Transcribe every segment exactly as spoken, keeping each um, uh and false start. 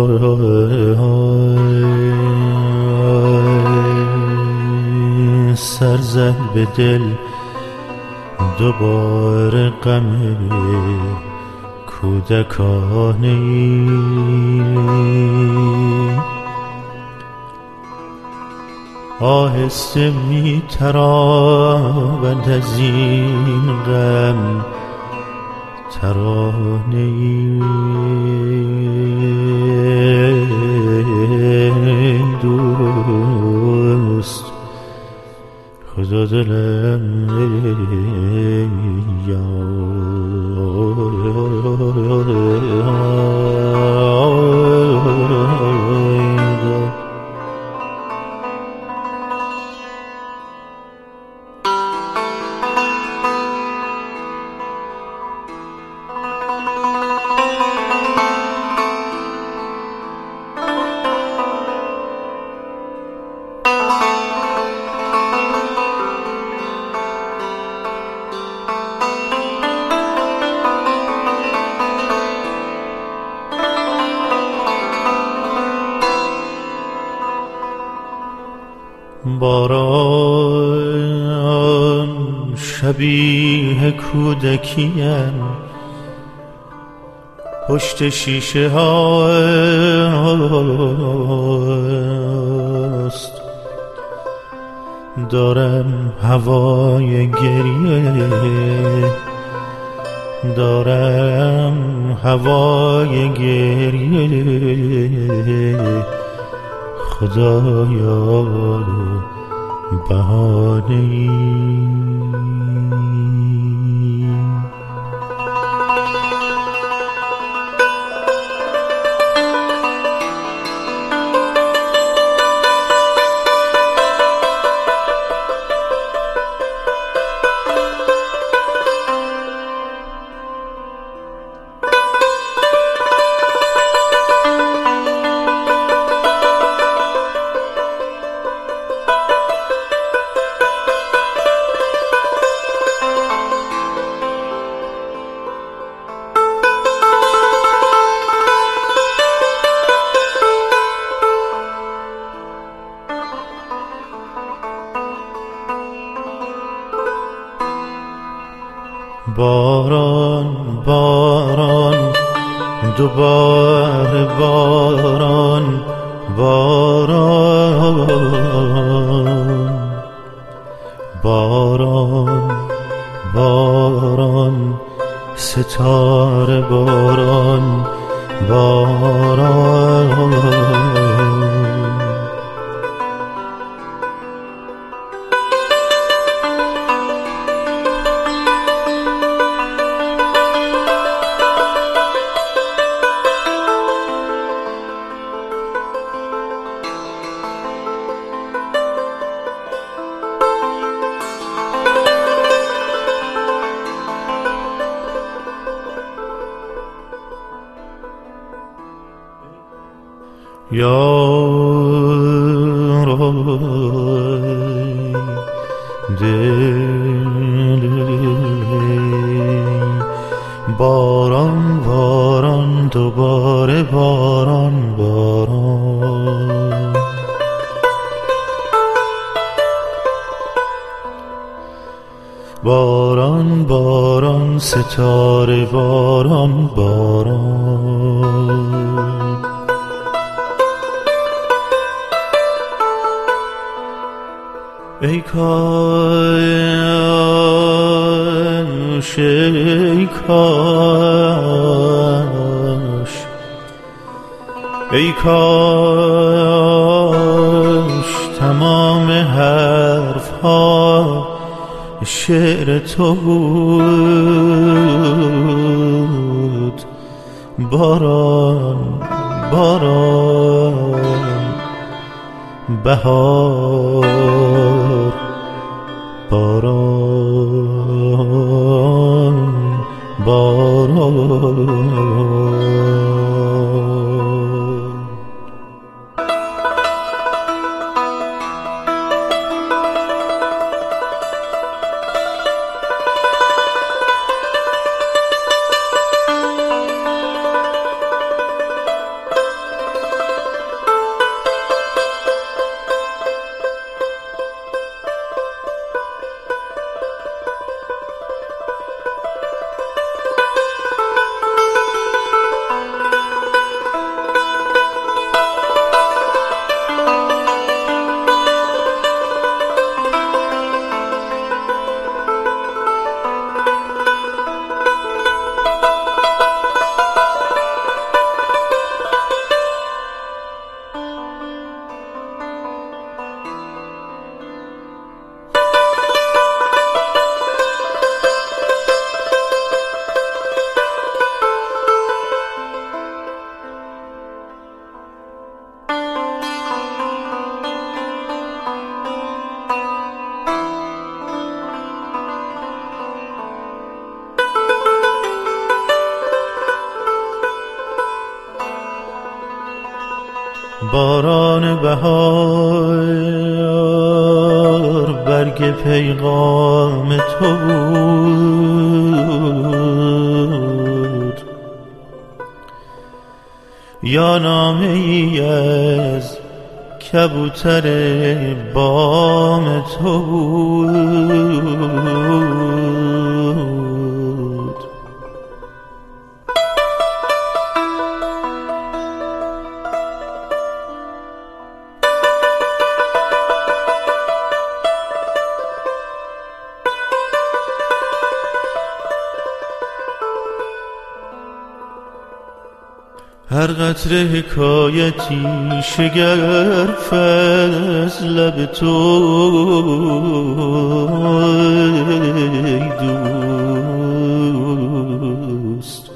سر زد به دل دوباره غم کودکانه ای، آهسته می تراود از این غم ترانه ای. دوست خدا دلم باران شبیه کودکیم پشت شیشه هاست، دارم هوای گریه دارم هوای گریه خدایا بهانه‌ای. باران باران دوباره باران باران باران باران ستاره باران باران یارای دل باران باران دوباره باران باران باران باران ستاره باران باران ای کاش ای کاش ای کاش تمام حرف ها شعر تو بود. باران باران بهار باران باران باران بهار برگ پیغام تو بود، یا نامه ای از کبوتر بام تو بود. هر قطره حکایتی شگرف از لب تو ای دوست،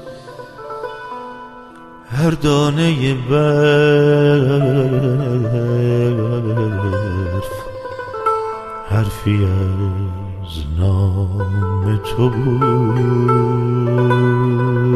هر دانه برف حرفی از نام تو بود.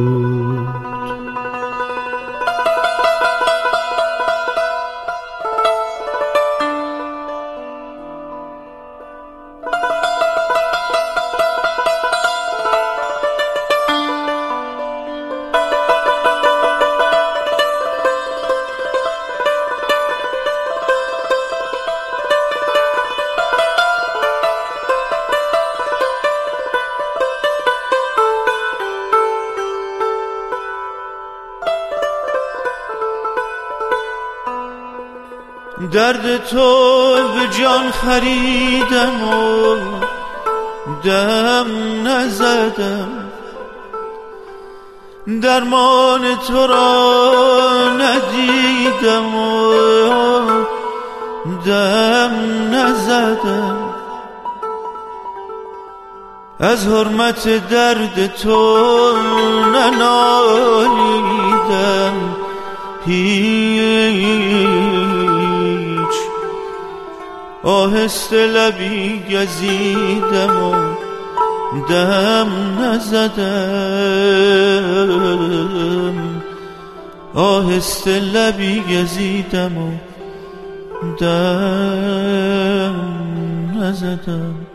درد تو به جان خریدم و دم نزدم، درمان تو را ندیدم و دم نزدم، از حرمت درد تو ننالیدم هیچ، آهسته لبی گزیدم و دم نزدم، آهسته لبی گزیدم و دم نزدم.